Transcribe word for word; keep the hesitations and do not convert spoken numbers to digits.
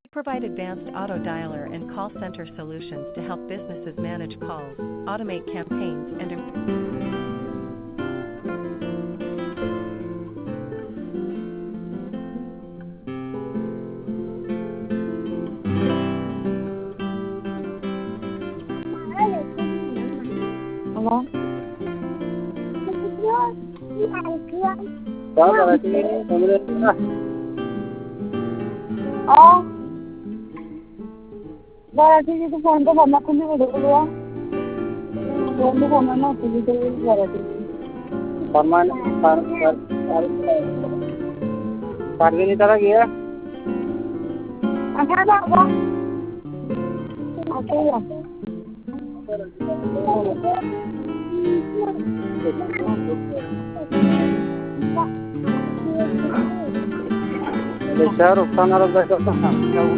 Provide advanced auto dialer and call center solutions to help businesses manage calls, automate campaigns, and improve. Hello? Có rồi chị không lên nữa. Oh. Barathi ji, तू phone तो करना खुली video call phone तो करना ना खुली तो बराठी परमान पर पर पार्वती तरह गया अच्छा बाबा अच्छा या शाहरुख खान और